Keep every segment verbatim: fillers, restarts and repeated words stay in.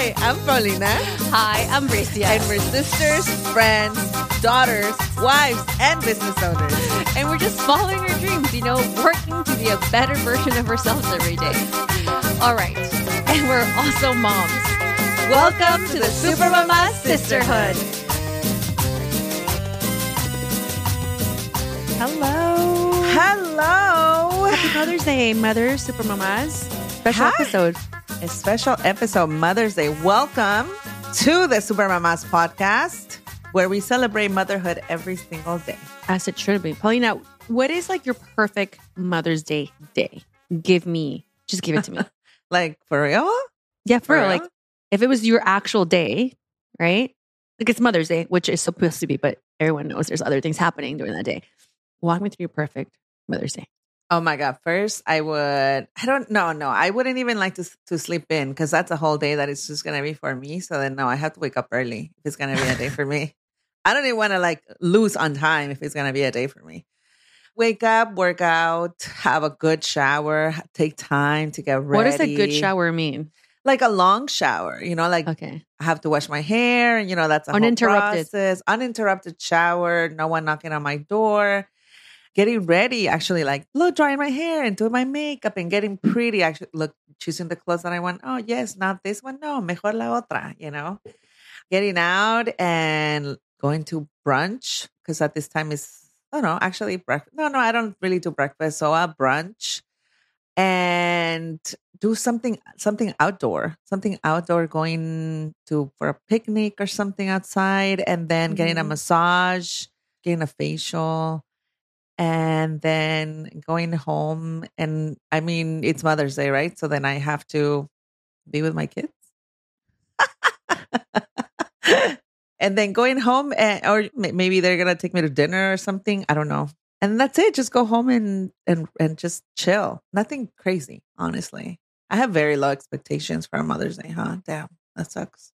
Hi, I'm Paulina. Hi, I'm Bricia. And we're sisters, friends, daughters, wives, and business owners. And we're just following our dreams, you know, working to be a better version of ourselves every day. All right. And we're also moms. Welcome to the Supermama Sisterhood. Hello. Hello. Happy Mother's Day, mothers, supermamas. Special Hi. episode. A special episode, Mother's Day. Welcome to the Supermamas podcast, where we celebrate motherhood every single day. As it should be. Paulina, what is like your perfect Mother's Day day? Give me, just give it to me. Like, for real? Yeah, for, For real. real? Like, if it was your actual day, right? Like, it's Mother's Day, which is supposed to be, but everyone knows there's other things happening during that day. Walk me through your perfect Mother's Day. Oh my God. First, I would, I don't know, no, I wouldn't even like to to sleep in because that's a whole day that it's just going to be for me. So then, no, I have to wake up early if it's going to be a day for me. I don't even want to like lose on time if it's going to be a day for me. Wake up, work out, have a good shower, take time to get ready. What does a good shower mean? Like a long shower, you know, like Okay. I have to wash my hair and, you know, that's a Uninterrupted. whole process. Uninterrupted shower, no one knocking on my door. Getting ready, actually, like blow drying my hair and doing my makeup and getting pretty. Actually, look, choosing the clothes that I want. Oh, yes, not this one. No, mejor la otra, you know? Getting out and going to brunch because at this time is, I don't know, actually breakfast. No, no, I don't really do breakfast. So a brunch and do something, something outdoor, something outdoor, going to for a picnic or something outside and then getting a Mhm. massage, getting a facial. And then going home. And I mean, it's Mother's Day, right? So then I have to be with my kids. And then going home, and, or m- maybe they're going to take me to dinner or something. I don't know. And that's it. Just go home and, and, and just chill. Nothing crazy, honestly. I have very low expectations for a Mother's Day, huh? Damn, that sucks.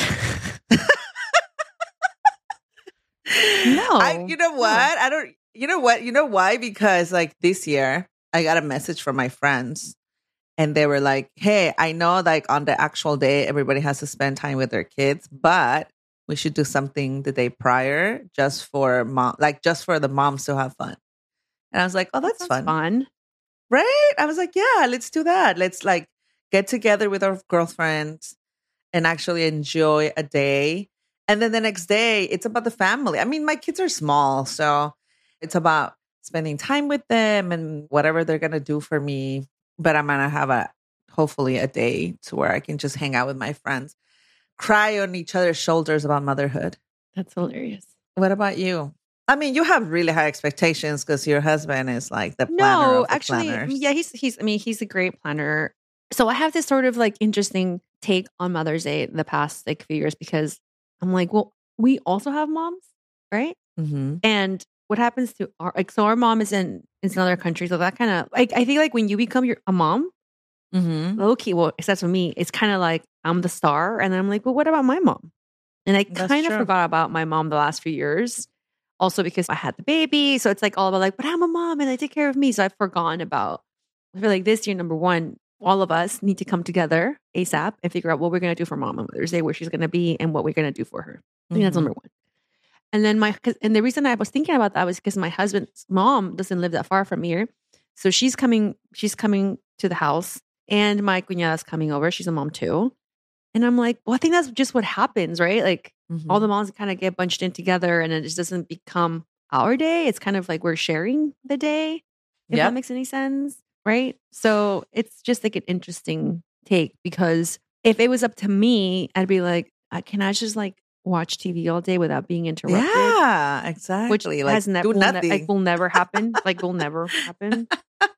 No. I, you know what? I don't, you know what? You know why? Because like this year, I got a message from my friends and they were like, hey, I know like on the actual day, everybody has to spend time with their kids, but we should do something the day prior just for mom, like just for the moms to have fun. And I was like, oh, that's Sounds fun. fun. Right? I was like, yeah, let's do that. Let's like get together with our girlfriends and actually enjoy a day. And then the next day, it's about the family. I mean, my kids are small, so it's about spending time with them and whatever they're going to do for me. But I'm going to have a, hopefully a day to where I can just hang out with my friends, cry on each other's shoulders about motherhood. That's hilarious. What about you? I mean, you have really high expectations because your husband is like the planner No, of the actually, planners. yeah, he's he's. I mean, he's a great planner. So I have this sort of like interesting take on Mother's Day the past like few years because I'm like, well, we also have moms, right? Mm-hmm. And what happens to our like? So our mom is in is in another country, so that kind of like I feel like when you become your a mom, Mm-hmm. low key, well, except for me, it's kind of like I'm the star, and then I'm like, well, what about my mom? And I That's kind of true. forgot about my mom the last few years. Also because I had the baby. So it's like all about like, but I'm a mom and I take care of me. So I've forgotten about, I feel like this year, number one, all of us need to come together ASAP and figure out what we're going to do for mom on Mother's Day, where she's going to be and what we're going to do for her. I think that's Mhm. number one. And then my, cause, and the reason I was thinking about that was because my husband's mom doesn't live that far from here. So she's coming, she's coming to the house and my cuñada's coming over. She's a mom too. And I'm like, well, I think that's just what happens, right? Like, Mhm. all the moms kind of get bunched in together and it just doesn't become our day. It's kind of like we're sharing the day, if Yep. that makes any sense. Right. So it's just like an interesting take because if it was up to me, I'd be like, uh, can I just like watch T V all day without being interrupted? Yeah, exactly. Which like, has never, do will ne- nothing. like will never happen. Like will never happen.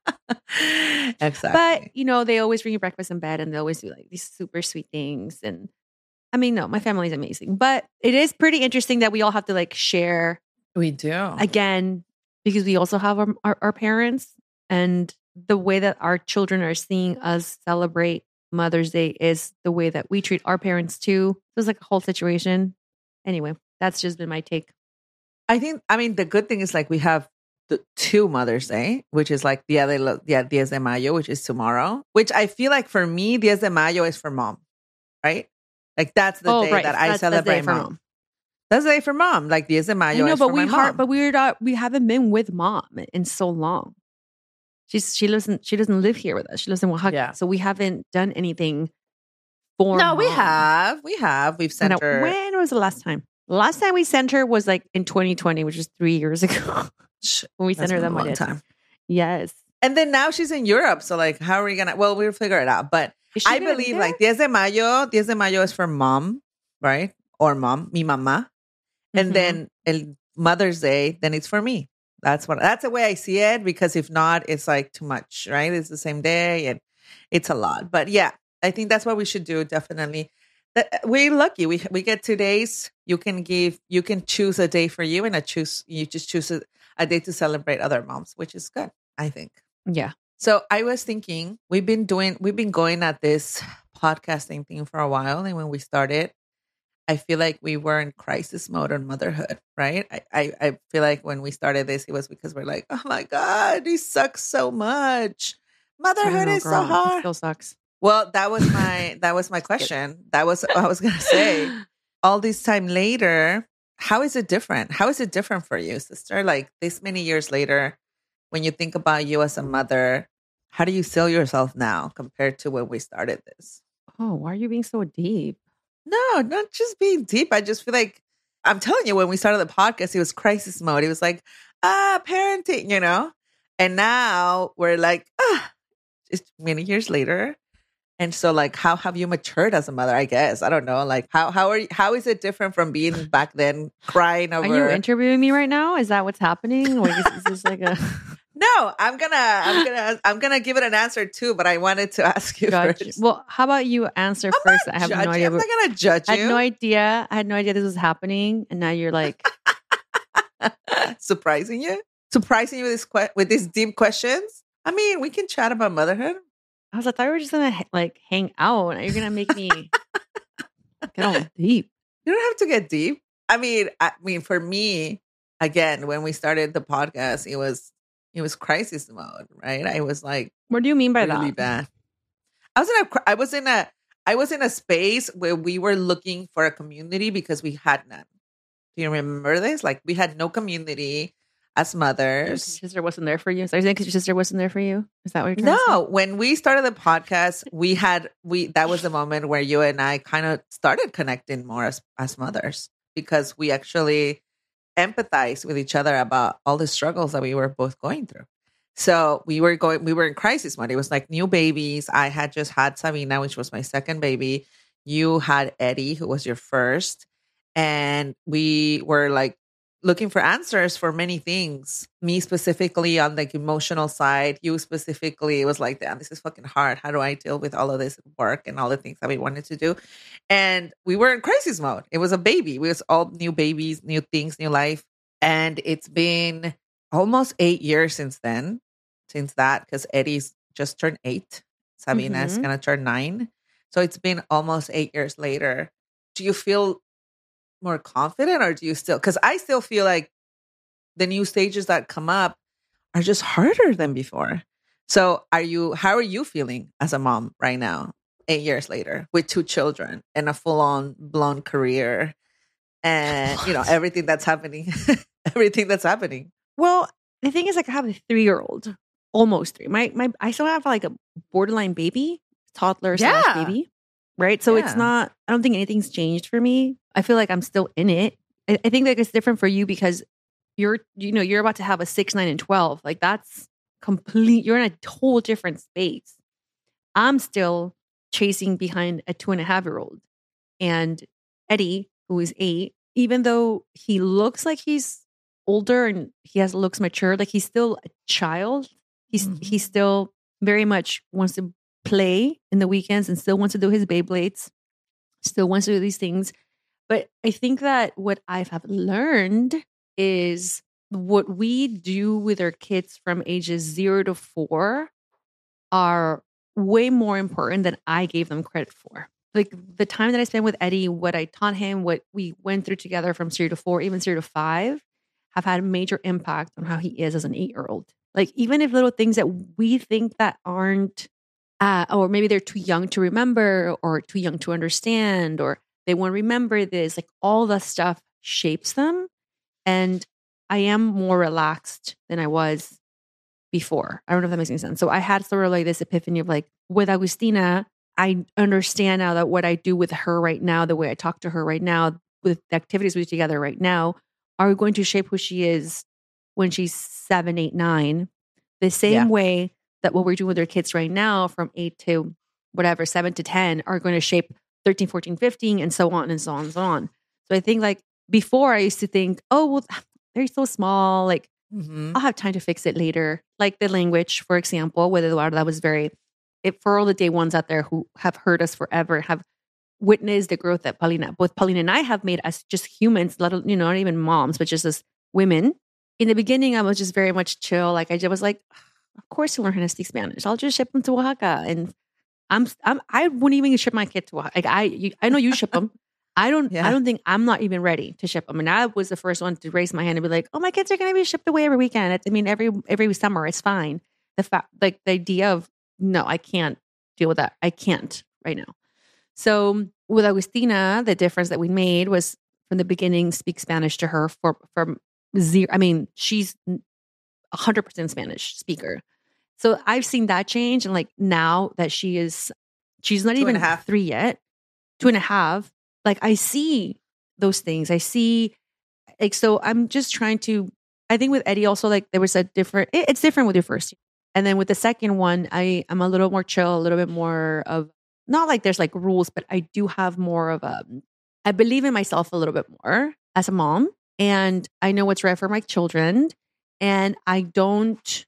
Exactly. But you know, they always bring you breakfast in bed and they always do like these super sweet things. And I mean, no, my family's amazing, but it is pretty interesting that we all have to like share we do. again because we also have our, our, our parents and the way that our children are seeing us celebrate Mother's Day is the way that we treat our parents too. So it's like a whole situation. Anyway, that's just been my take. I think, I mean, the good thing is like we have the two Mother's Day, which is like Dia de, lo, Dia, Diez de Mayo, which is tomorrow, which I feel like for me, Diez de Mayo is for mom, right? Like that's the Oh, day right. that I That's, that's the celebrate day for mom. mom. That's the day for mom. Like diez de I mayo know, is but for we my heart, mom. but we're not. We haven't been with mom in so long. She's she doesn't she doesn't live here with us. She lives in Oaxaca, Yeah. so we haven't done anything for. No, mom. we have, we have, we've When, sent her. when was the last time? Last time we sent her was like in twenty twenty, which is three years ago. When we sent That's her been that a long money. time. Yes. And then now she's in Europe. So like, how are we gonna? Well, we'll figure it out. But Is she I gonna be believe there? like diez de mayo, diez de mayo is for mom, right? Or mom, mi mamá. And Mhm. then el Mother's Day, then it's for me. That's what. That's the way I see it. Because if not, it's like too much, right? It's the same day, and it's a lot. But yeah, I think that's what we should do. Definitely. That we're lucky. We we get two days. You can give. You can choose a day for you, and a choose. You just choose a, a day to celebrate other moms, which is good. I think. Yeah. So I was thinking, we've been doing, we've been going at this podcasting thing for a while. And when we started, I feel like we were in crisis mode on motherhood, right? I, I, I feel like when we started this, it was because we're like, oh my God, this sucks so much. I don't Motherhood know, is so girl. It hard. still sucks. Well, that was my, that was my question. That was, I was going to say, all this time later, how is it different? How is it different for you, sister? Like this many years later, when you think about you as a mother, how do you sell yourself now compared to when we started this? Oh, why are you being so deep? No, not just being deep. I just feel like I'm telling you, when we started the podcast, it was crisis mode. It was like, ah, parenting, you know? And now we're like, ah, it's many years later. And so like, how have you matured as a mother? I guess. I don't know. Like how how are you, how is it different from being back then crying over? Are you interviewing me right now? Is that what's happening? Like, is, is this like a No, I'm gonna, I'm gonna, I'm gonna give it an answer too. But I wanted to ask you judge? first. Well, how about you answer I'm first? not I have judging. no idea. I'm not gonna judge I you. had no idea. I had no idea this was happening, and now you're like, Surprising you, surprising you with this que- with these deep questions. I mean, we can chat about motherhood. I was like, I thought we were just gonna like hang out. Now you're gonna make me get all deep. You don't have to get deep. I mean, I mean, for me, again, when we started the podcast, it was it was crisis mode, right? I was like, What do you mean by really that? bad. I was in a, cr- I was in a, I was in a space where we were looking for a community because we had none. Do you remember this? Like we had no community as Your mothers. sister wasn't there for you. So are you saying because your sister wasn't there for you? Is that what you're trying to say? No, when we started the podcast, we had we that was the moment where you and I kind of started connecting more as as mothers because we actually empathize with each other about all the struggles that we were both going through. So we were going, we were in crisis mode. It was like new babies. I had just had Sabina, which was my second baby. You had Eddie, who was your first. And we were like looking for answers for many things. Me specifically on the emotional side, you specifically, it was like, damn, this is fucking hard. How do I deal with all of this work and all the things that we wanted to do? And we were in crisis mode. It was a baby. We was all new babies, new things, new life. And it's been almost eight years since then, since that, because Eddie's just turned eight. Sabina's Mhm. going to turn nine. So it's been almost eight years later. Do you feel more confident or do you still, because I still feel like the new stages that come up are just harder than before. So are you, how are you feeling as a mom right now, eight years later with two children and a full on blown career and, you know, everything that's happening, everything that's happening? Well, the thing is, like, I have a three year old, almost three. My my, I still have like a borderline baby, toddler slash Yeah. baby, right? So it's Yeah. not. I don't think anything's changed for me. I feel like I'm still in it. I, I think like it's different for you because you're, you know, you're about to have a six, nine, and twelve. Like that's complete. You're in a whole different space. I'm still chasing behind a two and a half year old, and Eddie, who is eight, even though he looks like he's older and he has looks mature, like he's still a child. He's Mhm. he still very much wants to play in the weekends and still wants to do his Beyblades, still wants to do these things. But I think that what I have learned is what we do with our kids from ages zero to four are way more important than I gave them credit for. Like the time that I spent with Eddie, what I taught him, what we went through together from zero to four, even zero to five, have had a major impact on how he is as an eight-year-old. Like even if little things that we think that aren't, uh, or maybe they're too young to remember or too young to understand, or They won't remember this. Like all that stuff shapes them. And I am more relaxed than I was before. I don't know if that makes any sense. So I had sort of like this epiphany of like, with Agustina, I understand now that what I do with her right now, the way I talk to her right now, with the activities we do together right now, are going to shape who she is when she's seven, eight, nine. The same Yeah. way that what we're doing with our kids right now from eight to whatever, seven to ten are going to shape thirteen, fourteen, fifteen, and so on and so on and so on. So I think like before I used to think, oh, well, they're so small. Like Mhm. I'll have time to fix it later. Like the language, for example, whether a lot of that was very, it, for all the day ones out there who have heard us forever, have witnessed the growth that Paulina, both Paulina and I have made as just humans, let alone, you know, not even moms, but just as women. In the beginning, I was just very much chill. Like I just was like, of course you learn how to speak Spanish. I'll just ship them to Oaxaca. And I'm, I'm, I wouldn't even ship my kid to Oaxaca. Like I, you, I know you ship them. I don't, Yeah. I don't think I'm not even ready to ship them. And I was the first one to raise my hand and be like, oh, my kids are going to be shipped away every weekend. It's, I mean, every, every summer, it's fine. The fact, like the idea of, no, I can't deal with that. I can't right now. So with Agustina, the difference that we made was from the beginning, speak Spanish to her for, from zero. I mean, she's a hundred percent Spanish speaker. So I've seen that change. And like now that she is, she's not Two even and a half. three yet, two and a half. Like I see those things. I see like, so I'm just trying to, I think with Eddie also, like there was a different, it, it's different with your first. And then with the second one, I am a little more chill, a little bit more of, not like there's like rules, but I do have more of a, I believe in myself a little bit more as a mom. And I know what's right for my children. And I don't,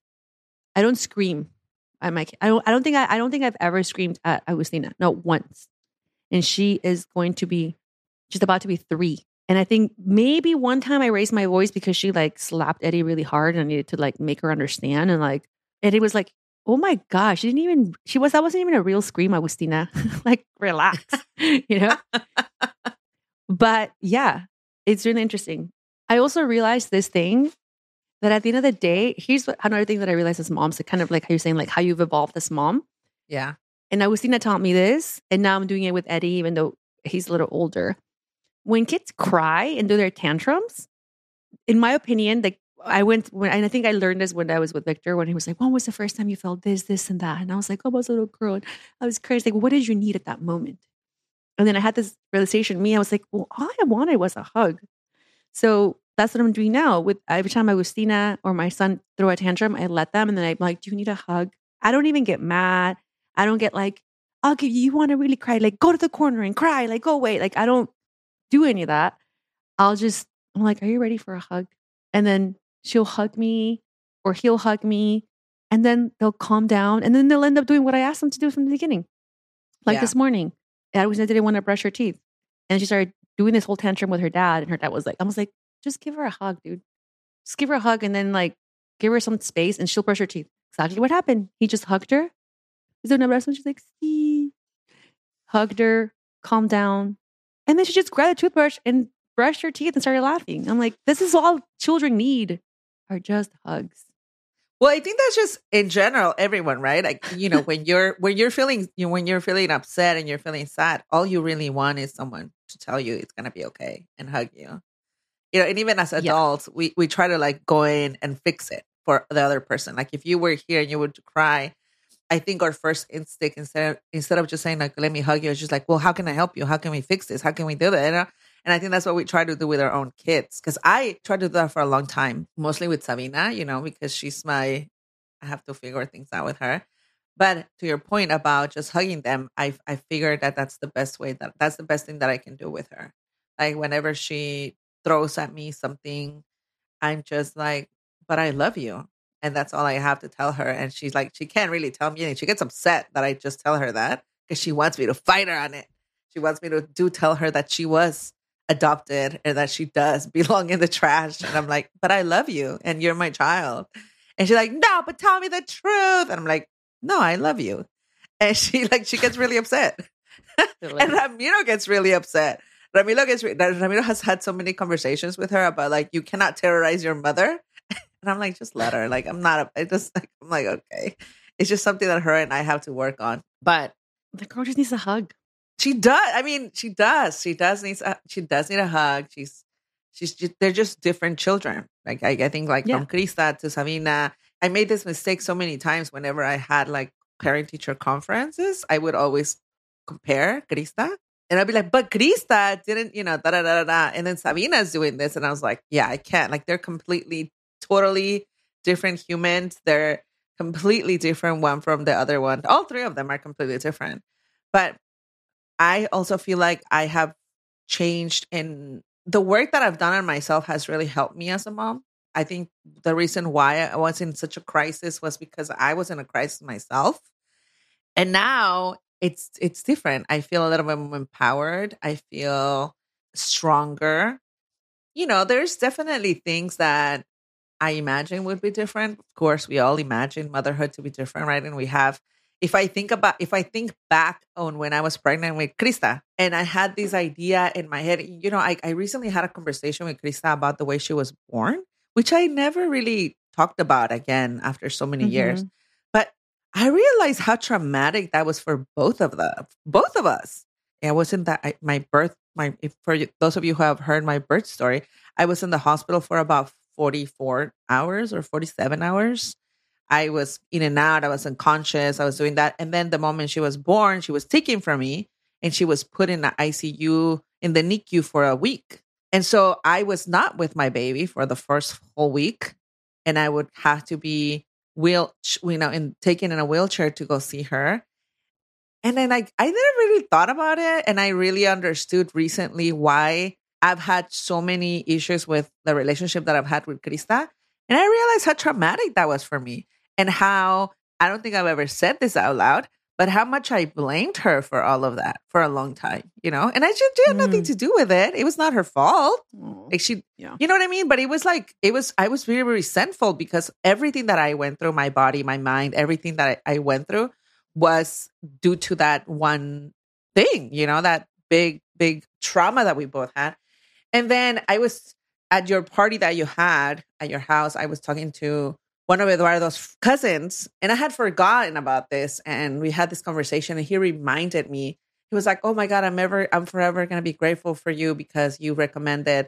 I don't scream at my kid. I don't, I don't think I, I don't think I've ever screamed at Agustina. No, once. And she is going to be, she's about to be three. And I think maybe one time I raised my voice because she like slapped Eddie really hard and I needed to like make her understand. And like, Eddie was like, oh my gosh, she didn't even, she was, that wasn't even a real scream, Agustina. Like, relax, you know? But yeah, it's really interesting. I also realized this thing that at the end of the day, here's what, another thing that I realized as moms, like kind of like how you're saying, like how you've evolved as mom. Yeah. And Agustina taught me this, and now I'm doing it with Eddie, even though he's a little older. When kids cry and do their tantrums, in my opinion, like I went, when, and I think I learned this when I was with Victor, when he was like, when was the first time you felt this, this, and that? And I was like, oh, I was a little girl. And I was crazy. Like, what did you need at that moment? And then I had this realization, me, I was like, well, all I wanted was a hug. So that's what I'm doing now. With every time Agustina or my son throw a tantrum, I let them, and then I'm like, do you need a hug? I don't even get mad. I don't get like, I'll give you, you want to really cry? Like, go to the corner and cry. Like, go away. Like, I don't do any of that. I'll just, I'm like, are you ready for a hug? And then she'll hug me or he'll hug me. And then they'll calm down. And then they'll end up doing what I asked them to do from the beginning. Like Yeah. this morning, Agustina didn't want to brush her teeth. And she started doing this whole tantrum with her dad. And her dad was like, I was like, just give her a hug, dude. Just give her a hug and then like give her some space and she'll brush her teeth. Exactly what happened. He just hugged her. He's doing a rest and she's like, Steve. Hugged her, calmed down. And then she just grabbed a toothbrush and brushed her teeth and started laughing. I'm like, this is all children need are just hugs. Well, I think that's just in general, everyone, right? Like, you know, when you're when you're feeling you know, when you're feeling upset and you're feeling sad, all you really want is someone to tell you it's gonna be okay and hug you. You know, and even as adults, yeah. we we try to like go in and fix it for the other person. Like if you were here and you would cry, I think our first instinct instead of, instead of just saying like, let me hug you, it's just like, well, how can I help you? How can we fix this? How can we do that? You know? And I think that's what we try to do with our own kids. Because I tried to do that for a long time, mostly with Sabina, you know, because she's my, I have to figure things out with her. But to your point about just hugging them, I I figured that that's the best way, that that's the best thing that I can do with her. Like whenever she throws at me something, I'm just like, but I love you. And that's all I have to tell her. And she's like, she can't really tell me. And she gets upset that I just tell her that because she wants me to fight her on it. She wants me to do tell her that she was adopted and that she does belong in the trash. And I'm like, but I love you and you're my child. And she's like, no, but tell me the truth. And I'm like, no, I love you. And she like, she gets really upset. And Ramiro gets really upset. Ramiro gets, Ramiro has had so many conversations with her about like, you cannot terrorize your mother. And I'm like, just let her. Like, I'm not, a, I just, like, I'm like, okay. It's just something that her and I have to work on. But the girl just needs a hug. She does. I mean, she does. She does need. A, she does need a hug. She's. She's. Just, they're just different children. Like I, I think, like Yeah. from Krista to Sabina. I made this mistake so many times. Whenever I had like parent teacher conferences, I would always compare Krista, and I'd be like, "But Krista didn't, you know, da da da da da." And then Sabina's doing this, and I was like, "Yeah, I can't." Like they're completely, totally different humans. They're completely different one from the other one. All three of them are completely different, but I also feel like I have changed, and the work that I've done on myself has really helped me as a mom. I think the reason why I was in such a crisis was because I was in a crisis myself. And now it's it's different. I feel a little bit more empowered. I feel stronger. You know, there's definitely things that I imagine would be different. Of course, we all imagine motherhood to be different, right? And we have, if I think about, if I think back on when I was pregnant with Krista and I had this idea in my head, you know, I, I recently had a conversation with Krista about the way she was born, which I never really talked about again after so many years. Mhm. But I realized how traumatic that was for both of the, both of us. And I wasn't that, I, my birth, my, if for you- those of you who have heard my birth story, I was in the hospital for about forty-four hours or forty-seven hours. I was in and out. I was unconscious. I was doing that. And then the moment she was born, she was taken from me and she was put in the I C U in the N I C U for a week. And so I was not with my baby for the first whole week. And I would have to be wheel, you know, and taken in a wheelchair to go see her. And then I, I never really thought about it. And I really understood recently why I've had so many issues with the relationship that I've had with Krista. And I realized how traumatic that was for me and how I don't think I've ever said this out loud, but how much I blamed her for all of that for a long time, you know? And I just she had nothing Mm. to do with it. It was not her fault. Oh, Like she, yeah. you know what I mean? But it was like, it was, I was really resentful because everything that I went through, my body, my mind, everything that I, I went through was due to that one thing, you know, that big, big trauma that we both had. And then I was at your party that you had at your house. I was talking to one of Eduardo's cousins and I had forgotten about this. And we had this conversation and he reminded me, he was like, oh my God, I'm ever, I'm forever going to be grateful for you because you recommended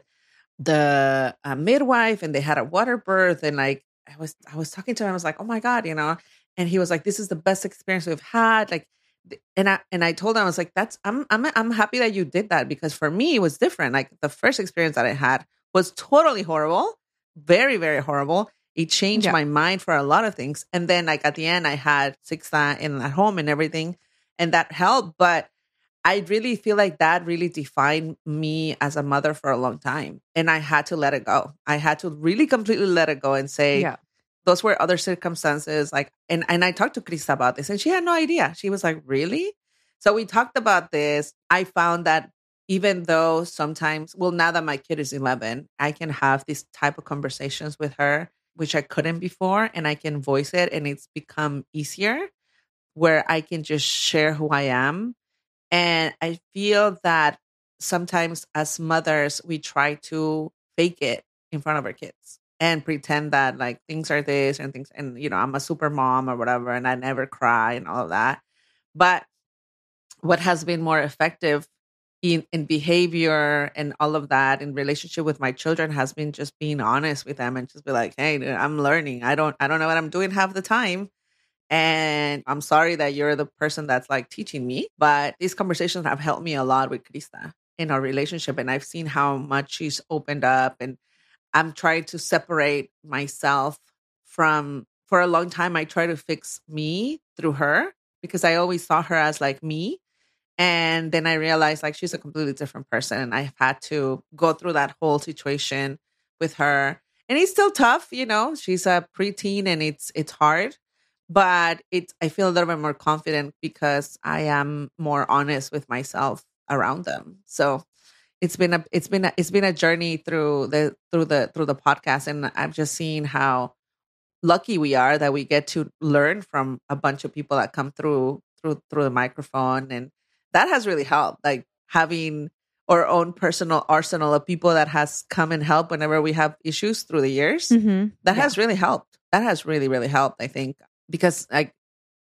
the uh, midwife and they had a water birth. And like, I was, I was talking to him. I was like, oh my God, you know, and he was like, this is the best experience we've had. Like, and I, and I told him, I was like, that's, I'm, I'm, I'm happy that you did that because for me, it was different. Like the first experience that I had was totally horrible, very, very horrible. It changed Yeah. my mind for a lot of things. And then like at the end, I had Sixa in at home and everything, and that helped. But I really feel like that really defined me as a mother for a long time. And I had to let it go. I had to really completely let it go and say, Yeah. those were other circumstances. Like, and, and I talked to Krista about this and she had no idea. She was like, really? So we talked about this. I found that even though sometimes, well, now that my kid is eleven, I can have these type of conversations with her, which I couldn't before. And I can voice it and it's become easier where I can just share who I am. And I feel that sometimes as mothers, we try to fake it in front of our kids and pretend that like things are this and things, and you know, I'm a super mom or whatever, and I never cry and all of that. But what has been more effective in, in behavior and all of that in relationship with my children has been just being honest with them and just be like, hey, dude, I'm learning. I don't, I don't know what I'm doing half the time. And I'm sorry that you're the person that's like teaching me, but these conversations have helped me a lot with Krista in our relationship. And I've seen how much she's opened up, and I'm trying to separate myself from, for a long time, I try to fix me through her because I always saw her as like me. And then I realized like she's a completely different person. And I've had to go through that whole situation with her. And it's still tough, you know, she's a preteen and it's it's hard. But it's I feel a little bit more confident because I am more honest with myself around them. So it's been a it's been a, it's been a journey through the through the through the podcast, and I've just seen how lucky we are that we get to learn from a bunch of people that come through through through the microphone, and that has really helped. Like having our own personal arsenal of people that has come and helped whenever we have issues through the years. Mm-hmm. That Yeah. has really helped. That has really really helped. I think because like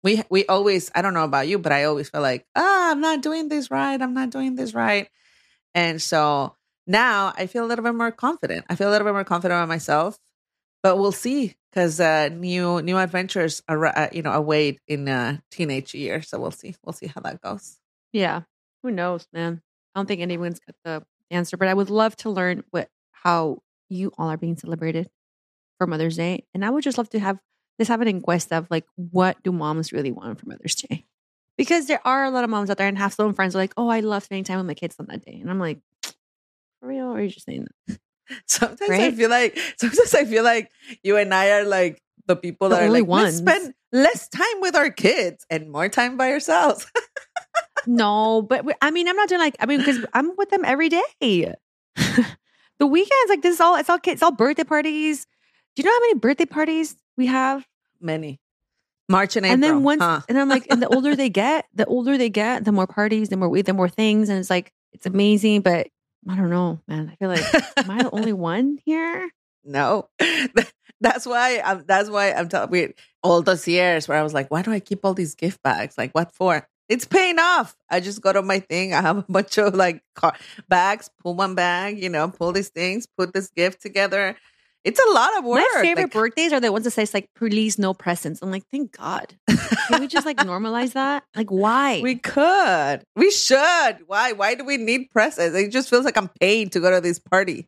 We we always, I don't know about you, but I always feel like, ah, I'm not doing this right. I'm not doing this right. And so now I feel a little bit more confident. I feel a little bit more confident about myself, but we'll see because uh, new new adventures are uh, you know await in uh, teenage years. So we'll see. We'll see how that goes. Yeah. Who knows, man? I don't think anyone's got the answer, but I would love to learn what how you all are being celebrated for Mother's Day. And I would just love to have this have an inquest of like, what do moms really want for Mother's Day? Because there are a lot of moms out there, and half some friends are like, oh, I love spending time with my kids on that day. And I'm like, for real? Or are you just saying that? Sometimes Right? I feel like sometimes I feel like you and I are like the people The that are only like, let's ones. spend less time with our kids and more time by ourselves. No, but we- I mean, I'm not doing like, I mean, because I'm with them every day. The weekends, like this is all, it's all kids, it's all birthday parties. Do you know how many birthday parties we have? Many. March and April. And then once, huh? and I'm like, and the older they get, the older they get, the more parties, the more we, the more things. And it's like, it's amazing, but I don't know, man. I feel like, am I the only one here? No, that's why I'm. That's why I'm telling you all those years where I was like, why do I keep all these gift bags? Like, what for? It's paying off. I just go to my thing. I have a bunch of like car- bags. Pull one bag. You know, pull these things. Put this gift together. It's a lot of work. My favorite Like, birthdays are the ones that say like, please no presents. I'm like, thank God. Can we just like normalize that? Like, why? we could. We should. Why? Why do we need presents? It just feels like I'm paying to go to this party.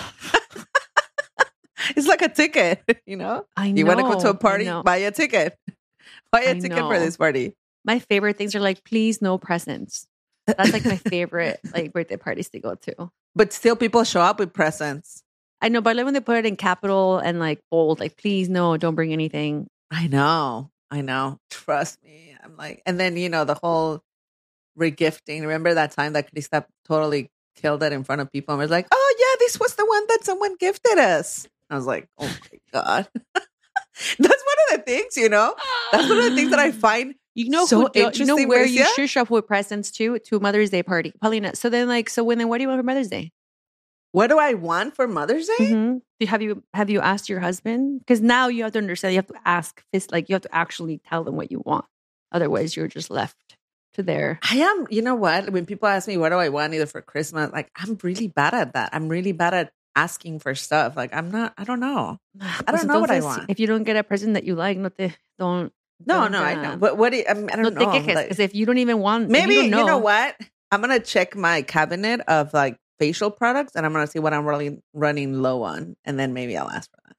It's like a ticket, you know? I know. You want to go to a I party? know. Buy a ticket. Buy a I ticket for know. this party. My favorite things are like, please no presents. That's like my favorite like birthday parties to go to. But still, people show up with presents. I know, but I love when they put it in capital and like bold, like, please no, don't bring anything. I know. I know. Trust me. I'm like, and then, you know, the whole regifting. Remember that time that Krista totally killed it in front of people and was like, oh, yeah, this was the one that someone gifted us. I was like, oh my God. That's one of the things, you know? That's one of the things that I find You know, so who, do- you know interesting, where you Marcia? should show up with presents to to a Mother's Day party, Paulina. So then, like, so when then, what do you want for Mother's Day? What do I want for Mother's Day? Mm-hmm. Do- Have you have you asked your husband? Because now you have to understand. You have to ask. This, like, you have to actually tell them what you want. Otherwise, you're just left to their. I am, you know what? When people ask me, what do I want either for Christmas? Like, I'm really bad at that. I'm really bad at asking for stuff. Like, I'm not, I don't know. I don't know what I want. If you don't get a present that you like, no te, don't. No, don't, no, I uh, know. But what do you, I, mean, I No don't te know. quejes. Like, Because if you don't even want, if maybe, you, you don't know. know, what? I'm going to check my cabinet of like facial products and I'm going to see what I'm really running low on. And then maybe I'll ask for that.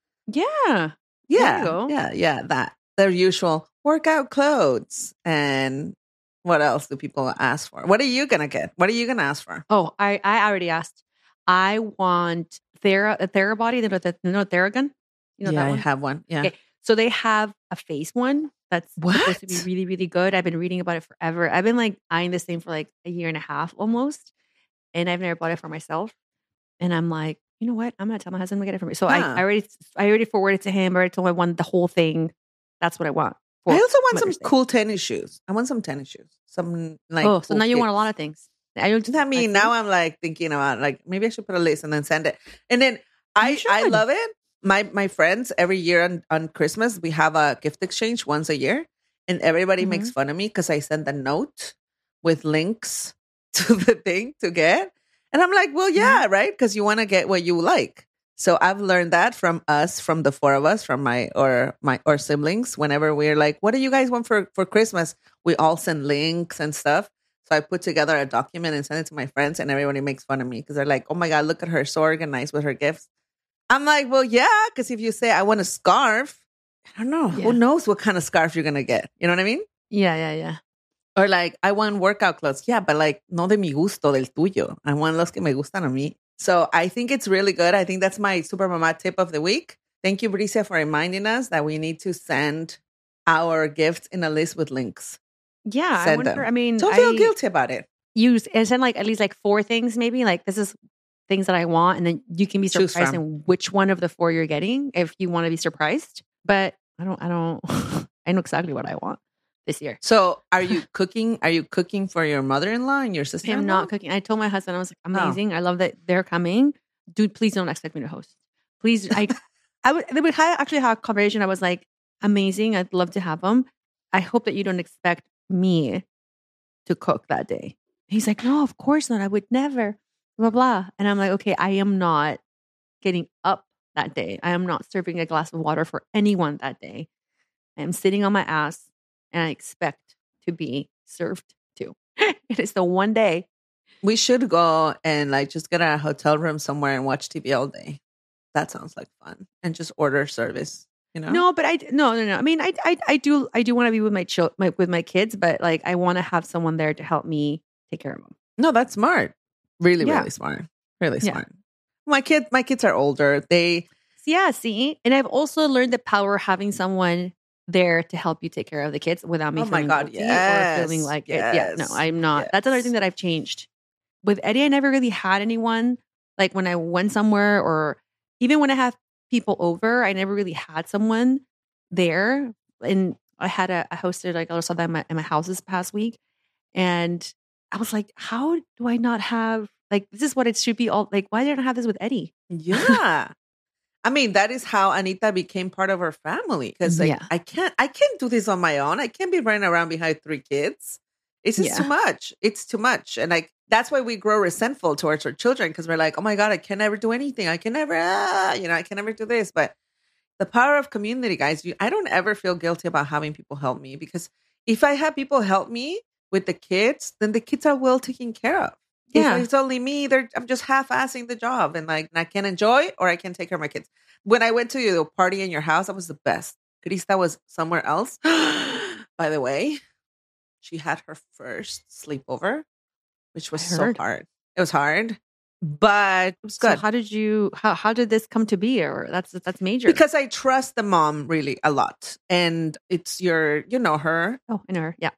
Yeah. Yeah. you go. Yeah. Yeah. That. Their usual workout clothes. And what else do people ask for? What are you going to get? What are you going to ask for? Oh, I, I already asked. I want Thera, a Therabody, you know, the, you know, Theragun? You know yeah, that I one? have one. Yeah. Okay. So they have a face one that's supposed to be What? really, really good. I've been reading about it forever. I've been like eyeing this thing for like a year and a half almost. And I've never bought it for myself. And I'm like, you know what? I'm gonna tell my husband to get it for me. So I, Huh. I already I already forwarded to him. I already told him I want the whole thing. That's what I want. for I also want Mother's some Day. cool tennis shoes. I want some tennis shoes. Some like. Oh, so cool now you want a kicks. lot of things. I don't I mean, now I'm like thinking about like maybe I should put a list and then send it. And then I I should. love it. My my friends every year on, on Christmas we have a gift exchange once a year, and everybody makes Mm-hmm. fun of me because I send a note with links to the thing to get, and I'm like, well, yeah, right, because you want to get what you like. So I've learned that from us, from the four of us, from my or my or siblings. Whenever we're like, what do you guys want for for Christmas? We all send links and stuff. So I put together a document and send it to my friends, and everybody makes fun of me because they're like, "Oh my God, look at her, so organized with her gifts." I'm like, "Well, yeah," because if you say I want a scarf, I don't know. Yeah. Who knows what kind of scarf you're gonna get? You know what I mean? Yeah, yeah, yeah. Or like, I want workout clothes. Yeah, but like, no de mi gusto, del tuyo. I want los que me gustan a mí. So I think it's really good. I think that's my super mama tip of the week. Thank you, Bricia, for reminding us that we need to send our gifts in a list with links. Yeah, I Send wonder. them. I mean, Don't feel I guilty about it. use and send like at least like four things, maybe. Like this is things that I want, and then you can be Choose surprised from. in which one of the four you're getting if you want to be surprised. But I don't. I don't. I know exactly what I want this year. So are you cooking? Are you cooking for your mother-in-law and your sister? I'm not cooking. I told my husband, I was like, Oh. amazing. I love that they're coming. Dude, please don't expect me to host. Please, I, I would. They would have actually have a conversation. I was like, amazing. I'd love to have them. I hope that you don't expect me to cook that day. He's like, no, of course not. I would never, blah, blah. And I'm like, okay, I am not getting up that day. I am not serving a glass of water for anyone that day. I am sitting on my ass and I expect to be served to. It is the one day. We should go and like just get a hotel room somewhere and watch T V all day. That sounds like fun. And just order service, you know? No, but I no no no. I mean, I I, I do I do want to be with my, chil- my with my kids, but like I want to have someone there to help me take care of them. No, that's smart. Really, Yeah. really smart. Really Yeah. smart. My kids, my kids are older. They Yeah, see, and I've also learned the power of having someone there to help you take care of the kids without me Oh my feeling God, guilty or feeling yes, like it. Yeah, no, yes, I'm not. That's another thing yes. that I've changed. With Eddie, I never really had anyone like when I went somewhere or even when I have people over, I never really had someone there. And I had a I hosted like I saw that in my, in my house this past week, and I was like, how do I not have like this is what it should be all like? Why didn't I have this with Eddie? Yeah. I mean, that is how Anita became part of our family. Because like Yeah. I can't I can't do this on my own. I can't be running around behind three kids. It's just Yeah. too much. It's too much. And like that's why we grow resentful towards our children, because we're like, oh my God, I can never do anything. I can never, ah, you know, I can never do this. But the power of community, guys, you, I don't ever feel guilty about having people help me, because if I have people help me with the kids, then the kids are well taken care of. Yeah. If it's only me, they're, I'm just half-assing the job, and like I can enjoy or I can take care of my kids. When I went to the party in your house, that was the best. Krista was somewhere else. By the way, she had her first sleepover, which was I so heard. hard. It was hard, but it was So good. how did you how how did this come to be? Or that's that's major. Because I trust the mom really a lot. And it's your, you know her. oh, I know her. Yeah.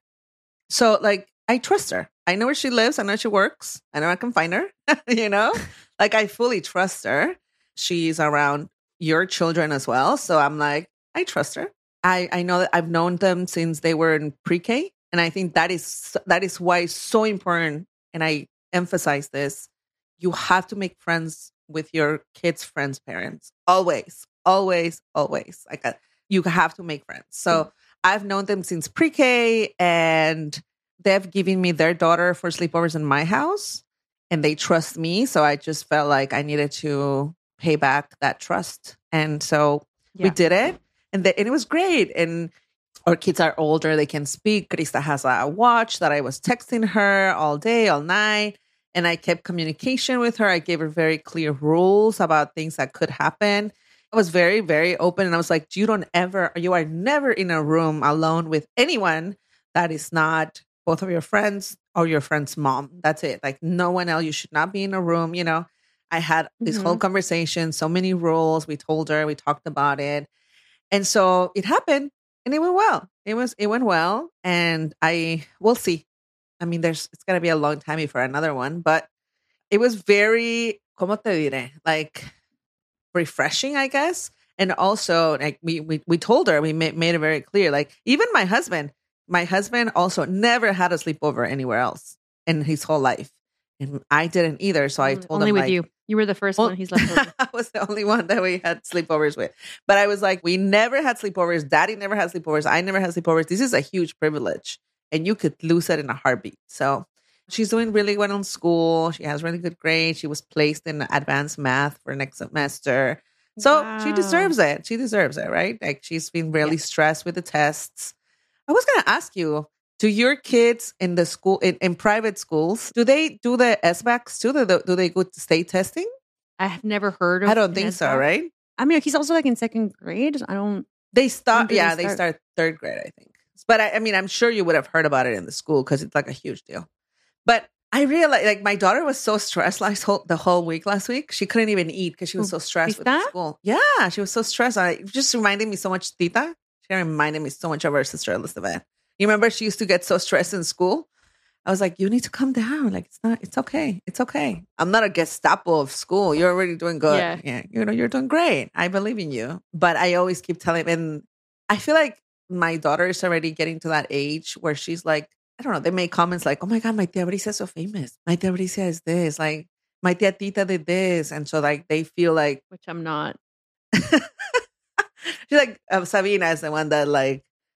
So like I trust her. I know where she lives. I know she works. I know I can find her. You know? Like I fully trust her. She's around your children as well. So I'm like, I trust her. I, I know that I've known them since they were in pre-K. And I think that is that is why it's so important. And I emphasize this. You have to make friends with your kids' friends' parents. Always, always, always. Like a, you have to make friends. So I've known them since pre-K, and they've given me their daughter for sleepovers in my house, and they trust me. So I just felt like I needed to pay back that trust. And so Yeah. we did it, and, the, and it was great. And our kids are older. They can speak. Krista has a watch that I was texting her all day, all night. And I kept communication with her. I gave her very clear rules about things that could happen. I was very, very open. And I was like, you don't ever, you are never in a room alone with anyone that is not both of your friends or your friend's mom. That's it. Like no one else. You should not be in a room. You know, I had this Mhm. whole conversation, so many rules. We told her, we talked about it. And so it happened and it went well. It was, it went well. And I, we'll see. I mean, there's, it's going to be a long time before another one, but it was very, ¿cómo te diré? Like refreshing, I guess. And also like we, we, we told her, we made, made it very clear, like even my husband, my husband also never had a sleepover anywhere else in his whole life. And I didn't either. So I Only- told only him with like, you. You were the first well, one he's left over. I was the only one that we had sleepovers with. But I was like, we never had sleepovers. Daddy never had sleepovers. I never had sleepovers. This is a huge privilege. And you could lose it in a heartbeat. So she's doing really well in school. She has really good grades. She was placed in advanced math for next semester. So she Wow. deserves it. She deserves it, right? Like she's been really Yeah. stressed with the tests. I was going to ask you, do your kids in the school, in, in private schools, do they do the S B A Cs too? Do they, do they go to state testing? I have never heard of I don't an think so, S B A C. right? I mean, he's also like in second grade. I don't. They start, do they yeah, they start? start third grade, I think. But I, I mean, I'm sure you would have heard about it in the school because it's like a huge deal. But I realized, like, my daughter was so stressed last whole, the whole week last week. She couldn't even eat because she was so stressed with the Tita? school. Yeah, she was so stressed. I, it just reminded me so much, Tita. She reminded me so much of her sister Elizabeth. You remember she used to get so stressed in school? I was like, you need to calm down. Like, it's not, it's okay. It's okay. I'm not a Gestapo of school. You're already doing good. Yeah. yeah. You know, you're doing great. I believe in you. But I always keep telling, and I feel like my daughter is already getting to that age where she's like, I don't know, they make comments like, oh my God, my tia Bricia is so famous. My tia Bricia is this. Like, my tia Tita did this. And so, like, they feel like, Which I'm not. she's like, um, Sabina is the one that, like,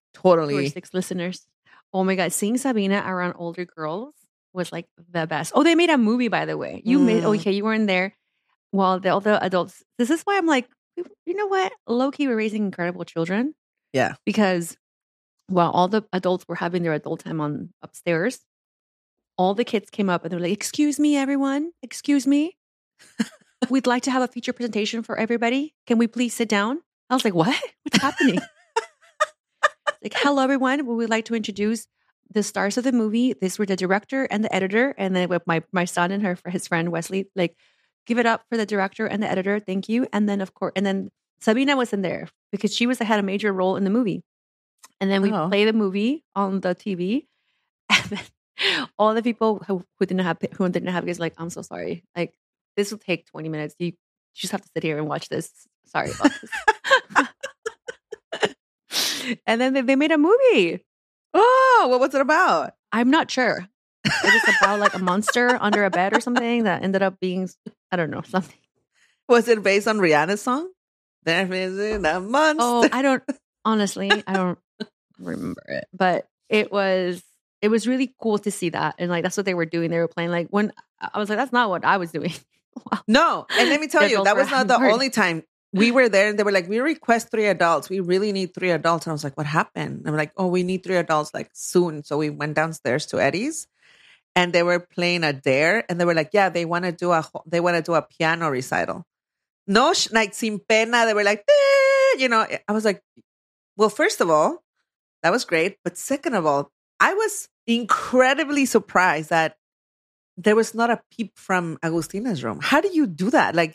We're Totally. six listeners. Oh my God. Seeing Sabina around older girls was like the best. Oh, they made a movie, by the way. You made, Mm. okay, you weren't there. Well, the other adults, this is why I'm like, you know what? Low key, we're raising incredible children. Yeah. Because while all the adults were having their adult time on upstairs, all the kids came up and they were like, excuse me, everyone. Excuse me. We'd like to have a feature presentation for everybody. Can we please sit down? I was like, what? What's happening? Like, hello, everyone. We would like to introduce the stars of the movie. These were the director and the editor. And then with my, my son and her, his friend, Wesley, like, give it up for the director and the editor. Thank you. And then, of course, and then Sabina was in there because she was had a major role in the movie. And then we Oh. play the movie on the T V. And then all the people who, who didn't have who didn't have kids, like, I'm so sorry. Like, this will take twenty minutes. You, you just have to sit here and watch this. Sorry about this. And then they, they made a movie. Oh, what was it about? I'm not sure. It was about like a monster under a bed or something that ended up being, I don't know, something. Was it based on Rihanna's song? There is a monster. Oh, I don't, honestly, I don't remember it. But it was, it was really cool to see that. And like, that's what they were doing. They were playing like, when I was like, that's not what I was doing. Wow. No. And let me tell you, Adults that were was not having the parties. only time we were there. And they were like, we request three adults. We really need three adults. And I was like, what happened? I'm like, oh, we need three adults like soon. So we went downstairs to Eddie's and they were playing a dare. And they were like, yeah, they want to do a, ho- they want to do a piano recital. No, sh- like sin pena. They were like, eh, you know, I was like, well, first of all, that was great. But second of all, I was incredibly surprised that there was not a peep from Agustina's room. How do you do that? Like,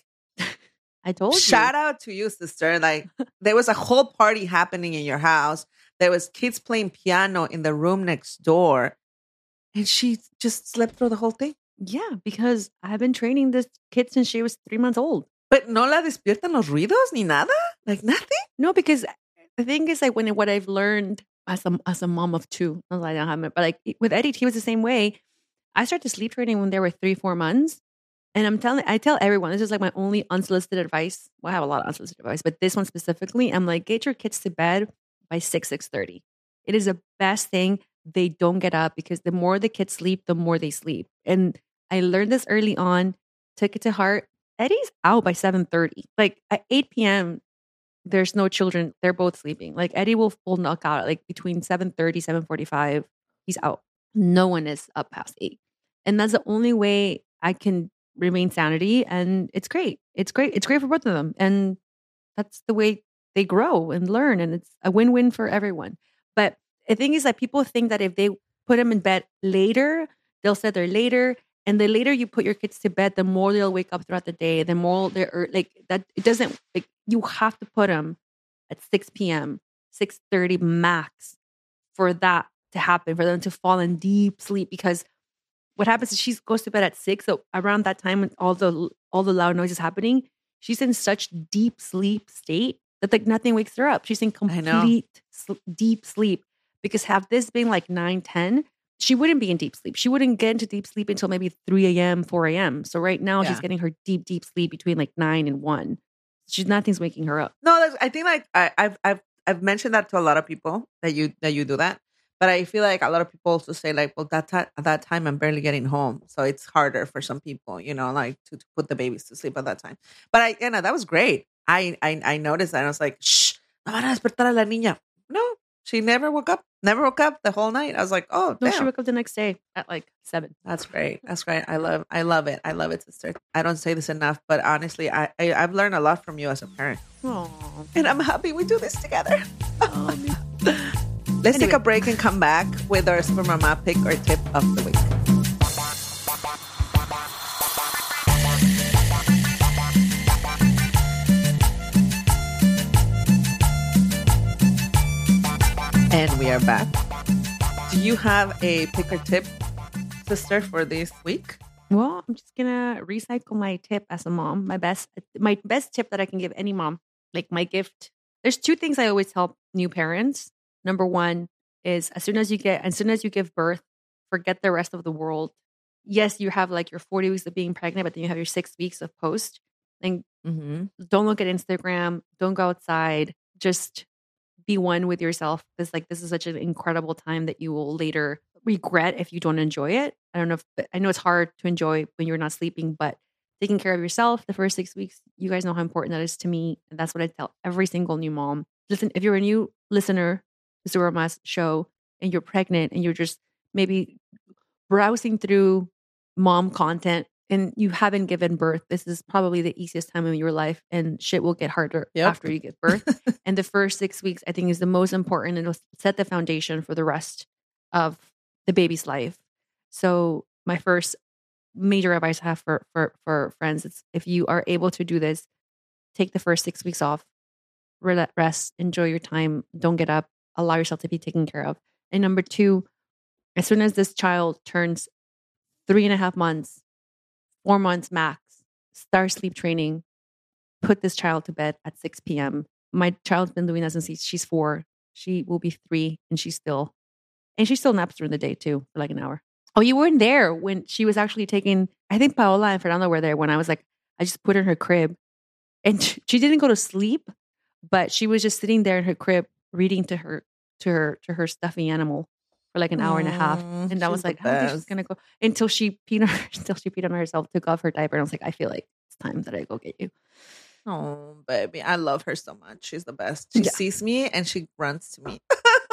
I told you. shout out to you, sister. Like, there was a whole party happening in your house. There was kids playing piano in the room next door. And she just slept through the whole thing. Yeah, because I've been training this kid since she was three months old. But no la despiertan los ruidos ni nada? Like, nothing? No, because the thing is, like, when what I've learned as a as a mom of two, I was like, I don't have it, but like with Eddie, he was the same way. I started sleep training when they were three, four months, and I'm telling, I tell everyone, this is like my only unsolicited advice. Well, I have a lot of unsolicited advice, but this one specifically, I'm like, get your kids to bed by six, six thirty. It is the best thing. They don't get up because the more the kids sleep, the more they sleep. And I learned this early on, took it to heart. Eddie's out by seven thirty. Like at eight p.m., there's no children. They're both sleeping. Like Eddie will full knock out like between seven thirty, seven forty-five. He's out. No one is up past eight. And that's the only way I can remain sanity. And it's great. It's great. It's great for both of them. And that's the way they grow and learn. And it's a win-win for everyone. But the thing is that people think that if they put them in bed later, they'll sit there later. And the later you put your kids to bed, the more they'll wake up throughout the day. The more they're like that. It doesn't, like, you have to put them at six p.m., six thirty max for that to happen, for them to fall in deep sleep. Because what happens is she goes to bed at six. So around that time, when all the all the loud noise is happening, she's in such deep sleep state that like nothing wakes her up. She's in complete sl- deep sleep. Because have this been like nine, ten, she wouldn't be in deep sleep. She wouldn't get into deep sleep until maybe three a.m., four a.m. So right now Yeah. she's getting her deep, deep sleep between like nine and one. She's nothing's waking her up. No, that's, I think like I, I've I've I've mentioned that to a lot of people that you that you do that, but I feel like a lot of people also say like, well, that time at that time I'm barely getting home, so it's harder for some people, you know, like to, to put the babies to sleep at that time. But I, you know, that was great. I I, I noticed that and I was like, shh, no van a despertar a la niña. No, she never woke up. Never woke up the whole night. I was like, oh, No, damn. she woke up the next day at like seven. That's great. That's great. I love I love it. I love it, sister. I don't say this enough, but honestly, I, I I've learned a lot from you as a parent. Aww. And I'm happy we do this together. Oh, me- Let's Anyway. take a break and come back with our Super Mama pick or tip of the week. And we are back. Do you have a pick or tip, sister, for this week? Well, I'm just gonna recycle my tip as a mom. My best, my best tip that I can give any mom, like my gift. There's two things I always tell new parents. Number one is as soon as you get, as soon as you give birth, forget the rest of the world. Yes, you have like your forty weeks of being pregnant, but then you have your six weeks of post. And Mm-hmm. don't look at Instagram. Don't go outside. Just be one with yourself. It's like, this is such an incredible time that you will later regret if you don't enjoy it. I don't know if, I know it's hard to enjoy when you're not sleeping, but taking care of yourself the first six weeks, you guys know how important that is to me. And that's what I tell every single new mom. Listen, if you're a new listener to Super Mama's show and you're pregnant and you're just maybe browsing through mom content and you haven't given birth, this is probably the easiest time of your life, and shit will get harder yep. after you give birth. And the first six weeks, I think, is the most important. It'll set the foundation for the rest of the baby's life. So my first major advice I have for, for, for friends is, if you are able to do this, take the first six weeks off, rest, enjoy your time, don't get up, allow yourself to be taken care of. And number two, as soon as this child turns three and a half months, four months max, start sleep training, put this child to bed at six p.m. My child's been doing that since she's four. She will be three and she's still, and she still naps during the day too, for like an hour. Oh, you weren't there when she was actually taking, I think Paola and Fernando were there when I was like, I just put her in her crib and she didn't go to sleep, but she was just sitting there in her crib reading to her, to her, to her stuffy animal for like an hour and a half. And I was like, I don't think she's going to go until she peed on her, until she peed on herself, took off her diaper. And I was like, I feel like it's time that I go get you. Oh, baby. I love her so much. She's the best. She yeah. sees me and she runs to me.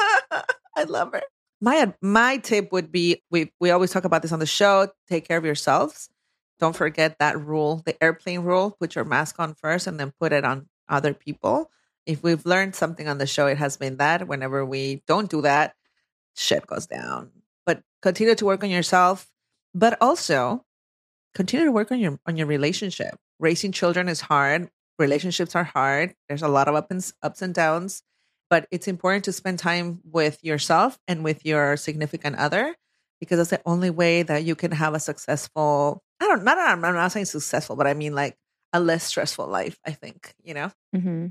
I love her. My my tip would be, we we always talk about this on the show, take care of yourselves. Don't forget that rule, the airplane rule. Put your mask on first and then put it on other people. If we've learned something on the show, it has been that whenever we don't do that, shit goes down. But continue to work on yourself, but also continue to work on your on your relationship. Raising children is hard. Relationships are hard. There's a lot of ups and, ups and downs. But it's important to spend time with yourself and with your significant other, because that's the only way that you can have a successful, I don't, not, I'm not saying successful, but I mean like a less stressful life, I think, you know? Mm-hmm.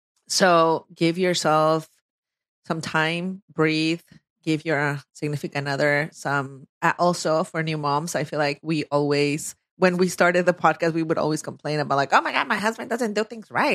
So give yourself some time, breathe, give your significant other some, uh, also for new moms, I feel like we always, when we started the podcast, we would always complain about like, oh my God, my husband doesn't do things right.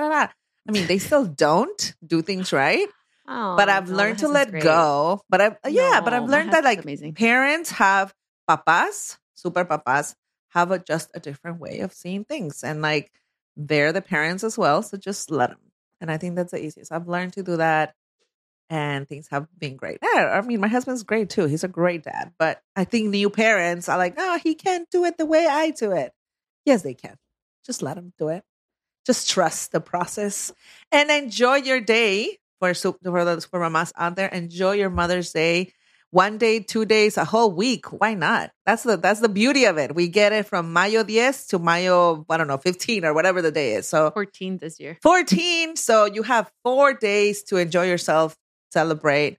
I mean, they still don't do things right, oh, but I've learned to let great. go. But I, yeah, no, but I've learned that like amazing. Parents have papas, super papas, have a, just a different way of seeing things, and like they're the parents as well. So just let them. And I think that's the easiest. I've learned to do that, and things have been great. Yeah, I mean, my husband's great too. He's a great dad. But I think new parents are like, oh, he can't do it the way I do it. Yes, they can. Just let them do it. Just trust the process and enjoy your day. For, for those for mamas out there, enjoy your Mother's Day. One day, two days, a whole week. Why not? That's the that's the beauty of it. We get it from Mayo ten to Mayo, I don't know, fifteen or whatever the day is. So fourteen this year. fourteen. So you have four days to enjoy yourself, celebrate,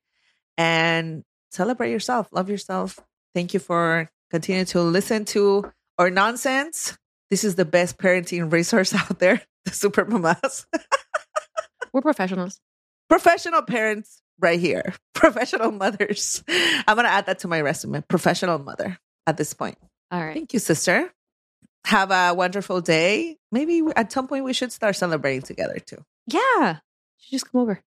and celebrate yourself. Love yourself. Thank you for continuing to listen to our nonsense. This is the best parenting resource out there. The Super Mamas. We're professionals. Professional parents right here. Professional mothers. I'm going to add that to my resume. Professional mother at this point. All right. Thank you, sister. Have a wonderful day. Maybe at some point we should start celebrating together too. Yeah. You should just come over.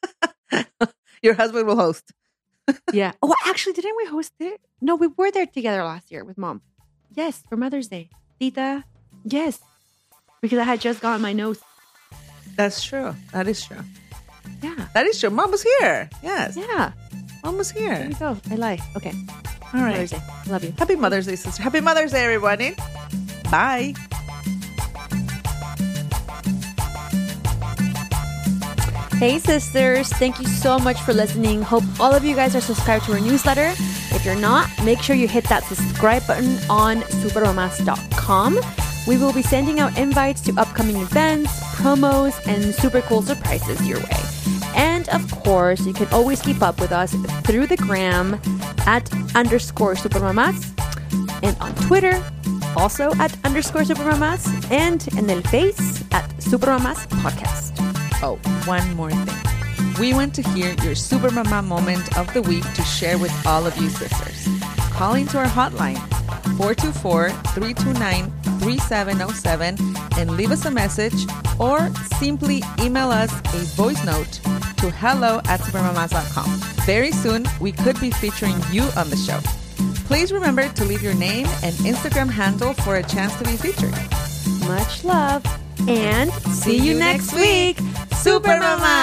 Your husband will host. Yeah. Oh, actually, didn't we host it? No, we were there together last year with Mom. Yes, for Mother's Day. Tita. Yes. Because I had just gotten my nose. That's true. That is true. Yeah. That is true. Mom was here. Yes. Yeah. Mom was here. There you go. I lie. Okay. All right. Mother's Day. Love you. Happy Mother's Day, sister. Happy Mother's Day, everybody. Bye. Hey, sisters. Thank you so much for listening. Hope all of you guys are subscribed to our newsletter. If you're not, make sure you hit that subscribe button on super mamas dot com. We will be sending out invites to upcoming events, promos, and super cool surprises your way. And of course, you can always keep up with us through the gram at underscore supermamas, and on Twitter, also at underscore supermamas, and in the face at Supermamas Podcast. Oh, one more thing. We want to hear your Super Mama moment of the week to share with all of you sisters. Call into our hotline, four two four, three two nine, three seven zero seven, and leave us a message, or simply email us a voice note to hello at supermamas dot com. Very soon, we could be featuring you on the show. Please remember to leave your name and Instagram handle for a chance to be featured. Much love, and see, see you, you next week, Supermamas!